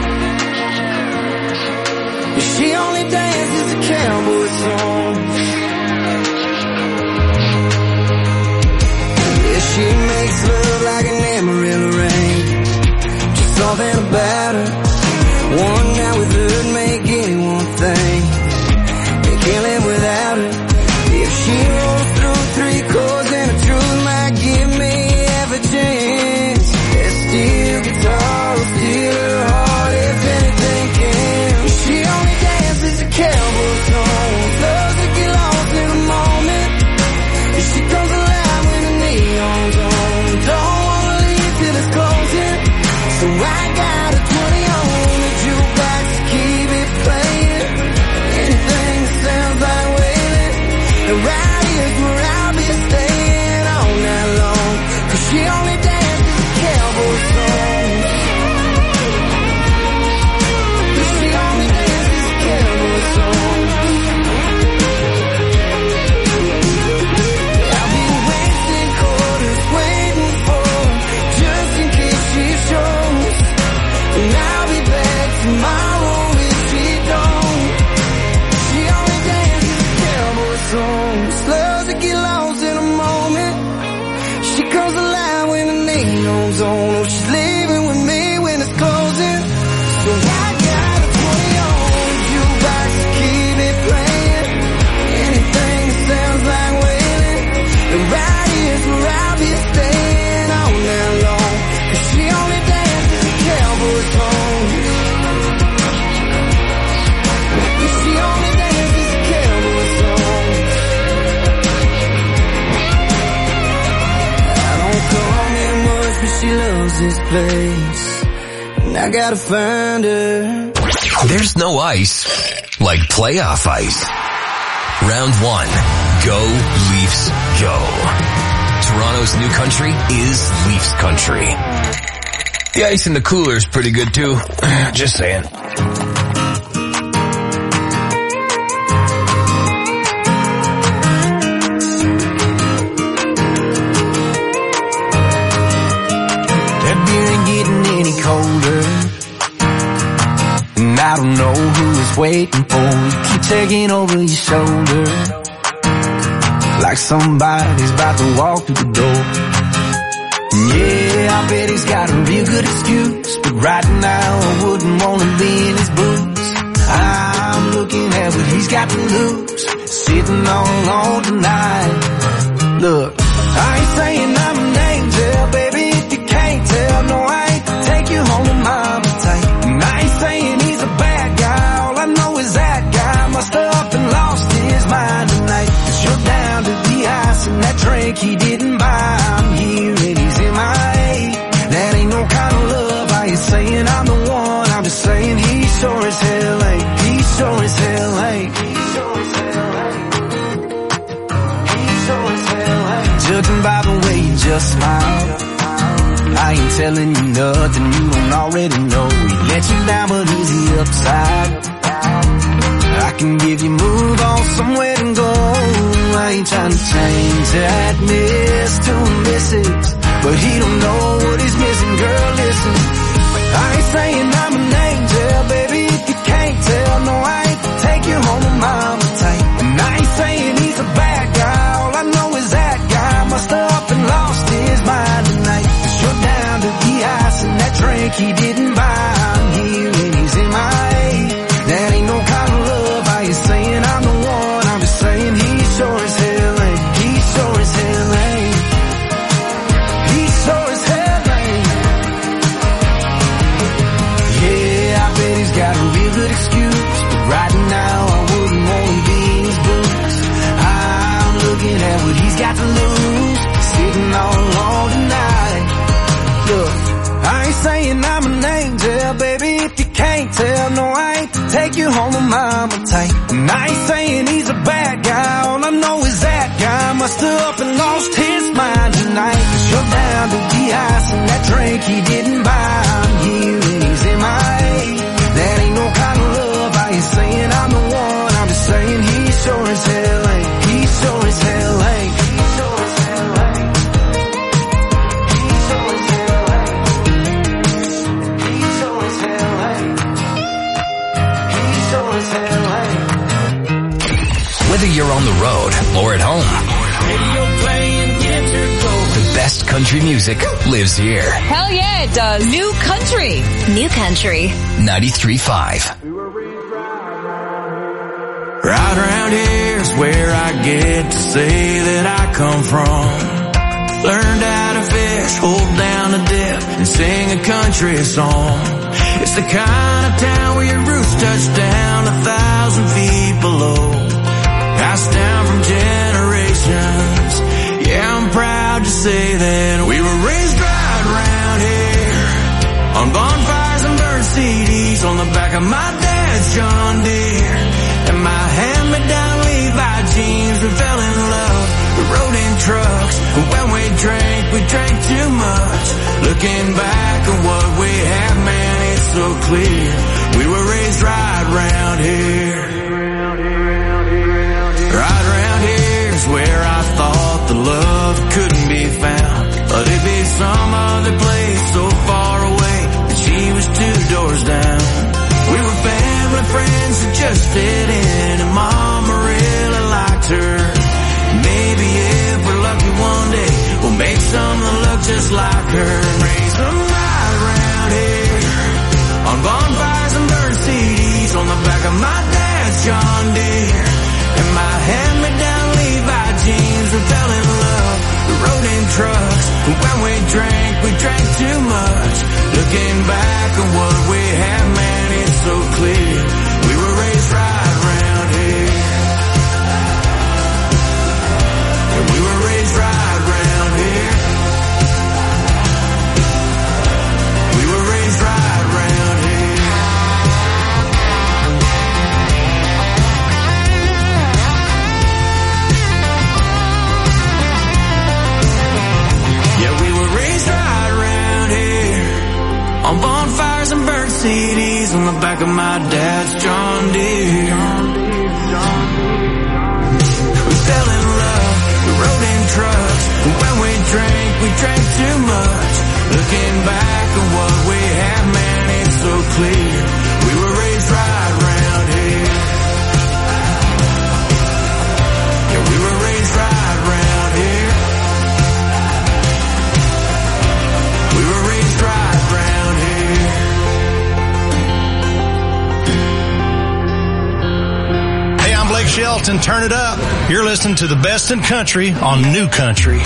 She only dances to cowboy songs. Yeah, she makes love like an Amarillo rain. Just something about her. One night with her make anyone think they can't live without her. If she rolls through three chords, then the truth might give me every chance. That steel guitar will steal her heart if anything can. She only dances to cowboy songs. Loves to get lost in a moment. She comes alive when the neon's on. Don't wanna leave till it's closing. So I got a twenty on the jukebox to keep it playing. Anything that sounds like wailing. And right here's where I'll be staying all night long. Cause she only dances to cowboy songs. She only dances to cowboy songs. I'll be wasting quarters waiting for her, just in case she shows. And I'll be back tomorrow if she don't. She only dances to cowboy songs. Loves to get lost in a moment. She comes alive when the neon's on. Oh, she's leaving with me when it's closing. So I got a twenty on the jukebox to keep it playing. Anything that sounds like wailing. And right here's where I'll be staying all night long. Cause she only dances to cowboy songs. She only dances to cowboy songs. I don't call me much, but she loves this place. And I gotta find her. There's no ice like playoff ice. Round one. Go Leafs, go. Toronto's New Country is Leafs country. The ice in the cooler is pretty good too. Just saying. That beer ain't getting any colder. And I don't know who it's waiting for. You keep taking over your shoulder. Like somebody's about to walk through the door. Yeah, I bet he's got a real good excuse. But right now I wouldn't want to be in his boots. I'm looking at what he's got to lose. Sitting all alone tonight. Look, I ain't saying I'm an angel, baby, if you can't tell. No, I ain't to take you home to mama tight. And I ain't saying he's a bad guy. All I know is that guy must have up and lost his mind tonight. Cause you're down to the ice and that drink he didn't buy. I'm here and he's in my A. That ain't no kind of love. I ain't saying I'm the one. I'm just saying he sure as hell ain't. He sure as hell ain't. He sure as hell ain't. He sure as hell ain't. Judging by the way you just smile, I ain't telling you nothing you don't already know. He let you down but he's the upside. I can give you move on somewhere to go. I ain't trying to change that miss to a missus, but he don't know what he's missing. Girl, listen, I ain't saying I'm an angel. he didn't buy. I'm here and he's in my A. That ain't no kind of love. I ain't saying I'm the one. I'm just saying he sure as hell ain't. He sure as hell ain't. He sure as hell ain't. Yeah, I bet he's got a real good excuse, but right now I wouldn't want to be in his boots. I'm looking at what he's got to lose, sitting all alone tonight. Look, I ain't saying I'm an angel, baby, if you can't tell. No, I ain't to take you home to mama tight. And I ain't saying he's a bad guy, all I know is that guy must have up and lost his mind tonight. Shut down the de-ice and that drink he didn't buy. I'm here and he's in my A. That ain't no kind of love. I ain't saying I'm the one. I'm just saying he sure as hell ain't. He sure as hell ain't. He sure as hell ain't. He sure as hell ain't. He sure as hell ain't. He sure as hell ain't. Whether you're on the road or at home, Radio playing, get your goal. the best country music lives here. Hell yeah, it does. New country. New country. ninety-three point five. Right around here's where I get to say that I come from. Learned how to fish, hold down a dip, and sing a country song. It's the kind of town where your roots touch down a thousand feet below. Passed down from generations. Yeah, I'm proud to say that we were raised right around here. On bonfires and burnt C Ds on the back of my dad's John Deere. And my hand-me-down Levi jeans, we fell in love. We rode in trucks, and when we drank, we drank too much. Looking back at what we had, man, it's so clear. We were raised right around here. Right around here's where I thought the love couldn't be found. But it'd be some other place so far away that she was two doors down. We were family friends who just fit in, and Mama really liked her. Maybe if we're lucky one day, we'll make some that look just like her. Raise them right around here. On bonfires and burnt C Ds on the back of my dad's John Deere. And my hand-me-down Levi jeans, we fell in love. We rode in trucks, and when we drank, we drank too much. Looking back at what we had, man, it's so clear. We were raised right around here. And we were raised right around here. We were raised right around here. Yeah, we were raised right around here. On bonfires and burnt C Ds on the back of my dad's John Deere. We fell in love, we rode in trucks, and when we drank, we drank too much. Looking back at what we had, man, it's so clear. We were raised right around here. Yeah, we were raised right around here. We were raised right around here. Hey, I'm Blake Shelton. Turn it up. You're listening to the best in country on New Country.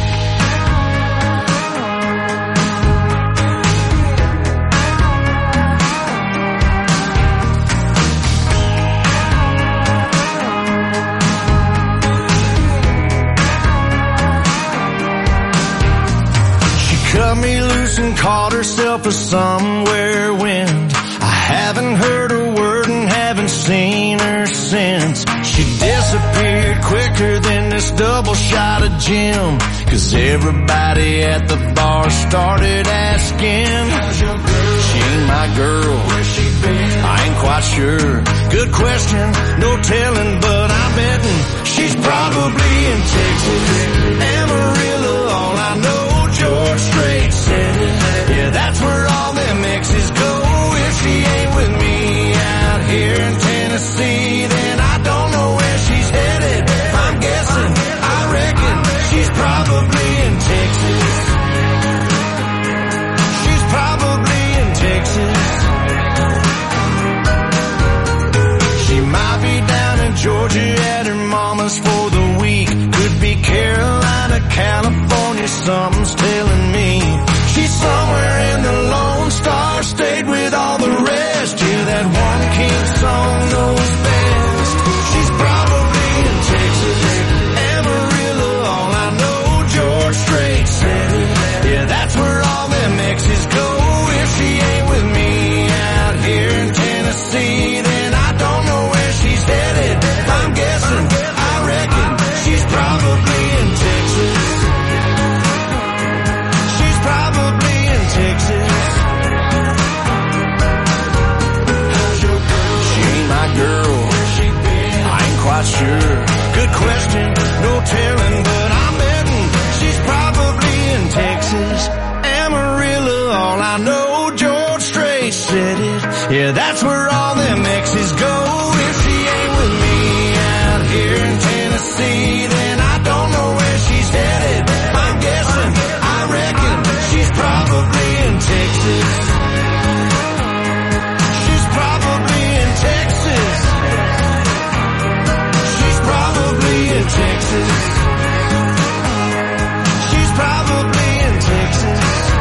Cut me loose and caught herself a somewhere wind. I haven't heard a word and haven't seen her since. She disappeared quicker than this double shot of gin. Cause everybody at the bar started asking, she ain't my girl, where's she been? I ain't quite sure. Good question, no telling, but I'm betting she's probably in Texas. Amarillo, all I know, George Strait said it. Yeah, that's where all them exes go. If she ain't with me out here in Tennessee, then I don't know where she's headed. I'm guessing, I reckon she's probably in Texas. She's probably in something's telling me she's somewhere in the Lone Star State with all the rest. Yeah, that one king song knows best. She's probably in Texas, Amarillo, all I know, George Strait said it. Yeah, that's where all them exes go. If she ain't with me out here in Tennessee, then I don't know where she's headed. I'm guessing, I reckon she's probably in Texas. She's probably in Texas. She ain't my girl, I ain't quite sure. Good question, no telling, but I'm betting she's probably in Texas. Amarillo, all I know, George Strait said it. Yeah, that's where all them exes go. If she ain't with me out here in Tennessee, then I don't know where she's headed. I'm guessing, I reckon she's probably in Texas. She's probably in Texas. She's probably in Texas. She's probably in Texas.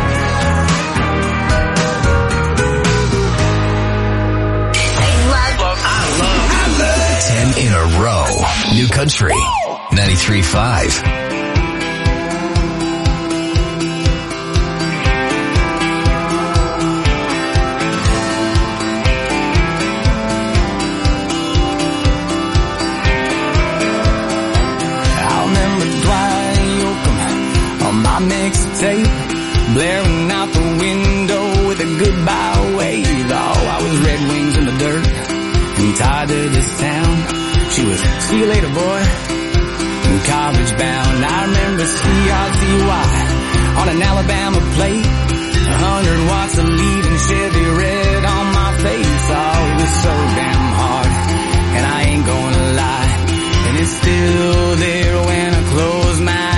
Ten in a row. New Country ninety-three point five. Mixtape blaring out the window with a goodbye wave. Oh, I was Red Wings in the dirt and tied to this town. She was see you later, boy, and college bound. I remember C R Z Y on an Alabama plate, a hundred watts of leading Chevy red on my face. Oh, it was so damn hard, and I ain't gonna lie, and it's still there when I close my eyes.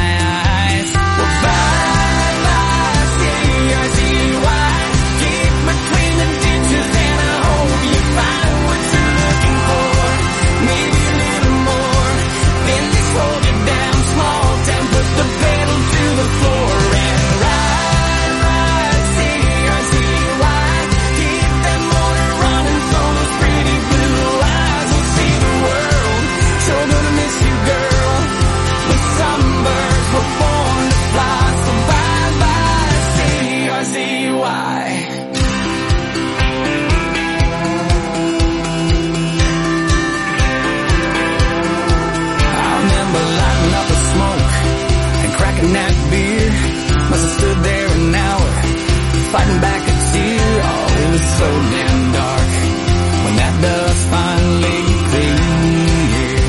Fighting back a tear, oh, it was so damn dark when that dust finally cleared.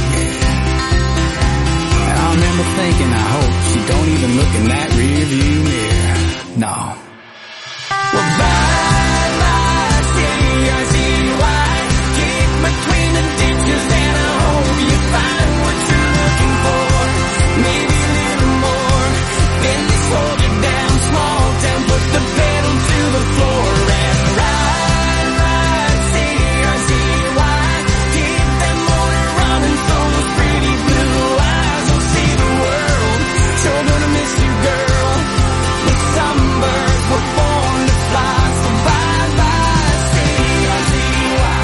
Yeah. I remember thinking, I hope she don't even look in that rear view mirror. No. Well, bye, bye, C R Z Y, keep between the ditches and I hope you find what you're looking for. Maybe a little more, then they slow you down small town, put the pedal to the floor and ride, ride, C R Z Y, keep that motor running so those pretty blue eyes will see the world. Sure gonna miss you, girl, but some birds were born to fly, so bye, bye, C R Z Y.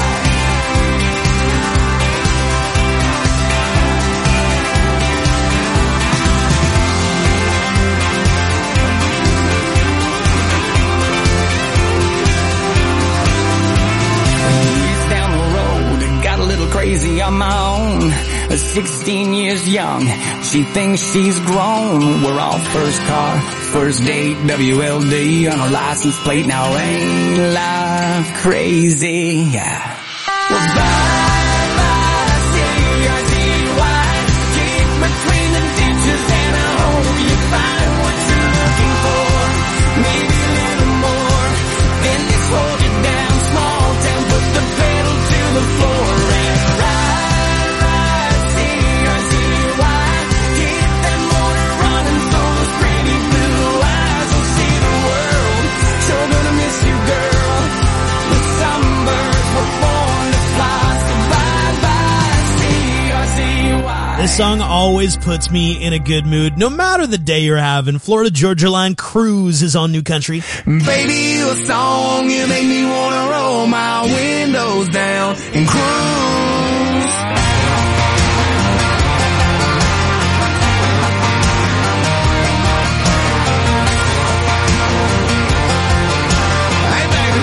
Crazy on my own, a sixteen years young, she thinks she's grown. We're all first car, first date, W L D on a license plate. Now ain't life crazy? Yeah. Well, bye, bye, C R Z Y, keep between the ditches and I hope you find what you're looking for. Maybe a little more, then they slow you down small town, put the pedal to the floor. Sure gonna miss you, girl, but some birds were born to fly, so song always puts me in a good mood, no matter the day you're having. Florida Georgia Line Cruise is on New Country. Baby, you a song, you make me wanna roll my windows down and cruise. Hey, baby.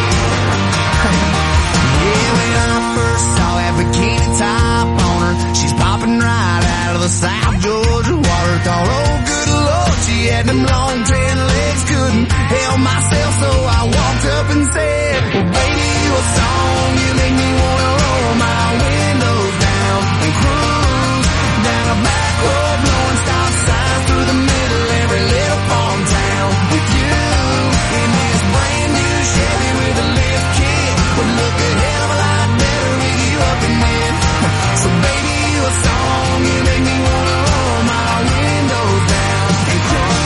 Yeah, when I first saw that bikini top on her, she's popping right out of the South Georgia water. Thought, oh, good Lord, she had them long tan legs, couldn't help myself, so I walked up and said, well, baby, you a song, you make me wanna roll my windows down and cruise down a back road, blowing stop signs through the middle of every little farm town with you in this brand new Chevy with a lift kit would look a hell of a lot better with you up in it. So baby, you a song, you make me wanna roll my windows down and cruise.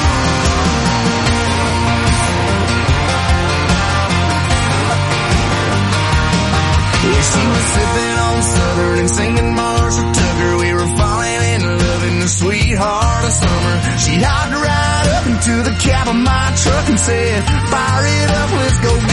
Yeah, she was sipping on Southern and singing Marshall Tucker. We were falling in love in the sweetheart of summer. She hopped right up into the cab of my truck and said, fire it up, let's go